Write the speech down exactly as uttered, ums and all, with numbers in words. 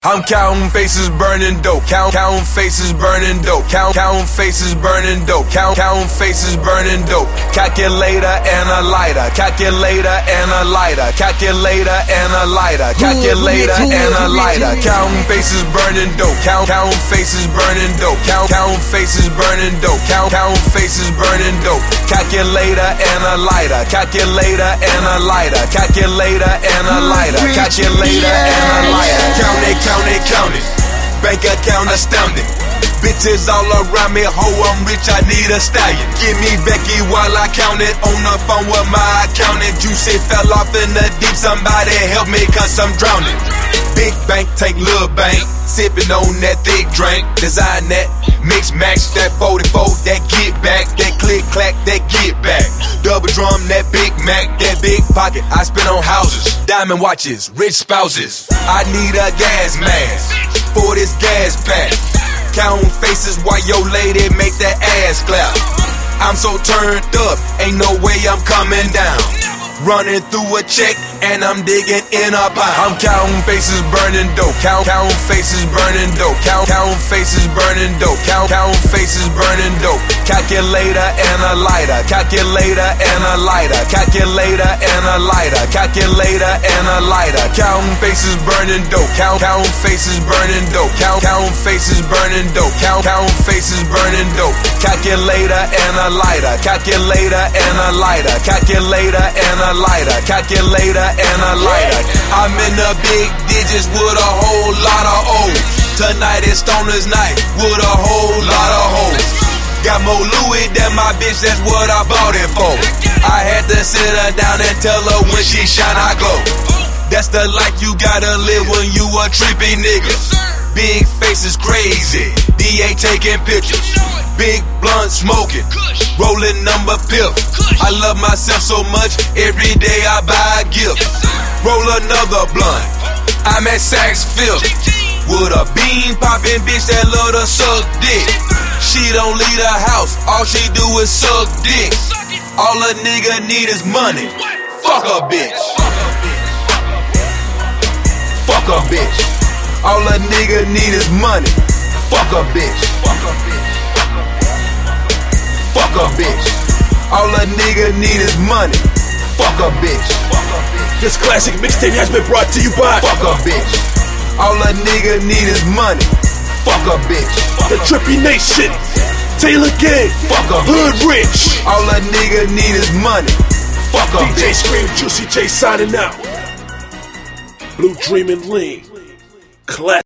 I'm counting faces burning dope, count, counting faces burning dope, count, counting faces burning dope, count, counting faces burning dope. Calculator and a lighter, calculator and a lighter, calculator and a lighter, calculator and a lighter. Counting faces burning dope, count, counting faces burning dope, count, counting faces burning dope, count, counting faces burning dope. Calculator and a lighter, calculator and a lighter, calculator and a lighter, calculator and a lighter. Count it, count it, count it. Bank account astounding. Bitches all around me, ho, I'm rich, I need a stallion. Give me Becky while I count it. On the phone with my accountant. Juicy fell off in the deep, somebody help me cause I'm drowning. Big bank, take little bank. Sipping on that thick drink. Design that, mix match, that forty-four, that get back. That click clack, that get back. Double drum, that Big Mac, that big pocket. I spend on houses, diamond watches, rich spouses. I need a gas mask for this gas pack. Counting faces while your lady make that ass clap. I'm so turned up, ain't no way I'm coming down. Running through a check and I'm digging in a pound. I'm counting faces burning dope, count, counting faces burning dope, count, counting faces burning dope, count, counting faces burning dope. Calculator and a lighter, calculator and a lighter, calculator and a lighter, calculator and a lighter. Counting faces burning dope, count, counting faces burning dope, count, counting faces burning dope, count, counting faces burning dope. Calculator and a lighter, calculator and a lighter, calculator and a lighter, calculator and a lighter. I'm in the big digits with a whole lot of O's. Tonight is Stoner's night with a whole lot of hoes. Got more Louis than my bitch, that's what I bought it for. I had to sit her down and tell her when she shine I glow. That's the life you gotta live when you a trippy nigga. Big faces crazy, D A taking pictures. Big blunt smoking, rolling number fifth. I love myself so much, every day I buy a gift. Roll another blunt, I'm at Saks Fifth. With a bean poppin' bitch that love to suck dick. She don't leave the house, all she do is suck dick. All a nigga need is money, fuck a bitch. Fuck a bitch. All a nigga need is money, fuck a bitch. Fuck a bitch. All a nigga need is money. Fuck a bitch. This classic mixtape has been brought to you by Fuck a bitch. All a nigga need is money. Fuck a bitch. The Trippy Nation, Taylor Gang, Fuck a Hood bitch. Rich. All a nigga need is money. Fuck a D J bitch. Scream, Juicy J signing out. Blue Dreamin' Lean. Classic.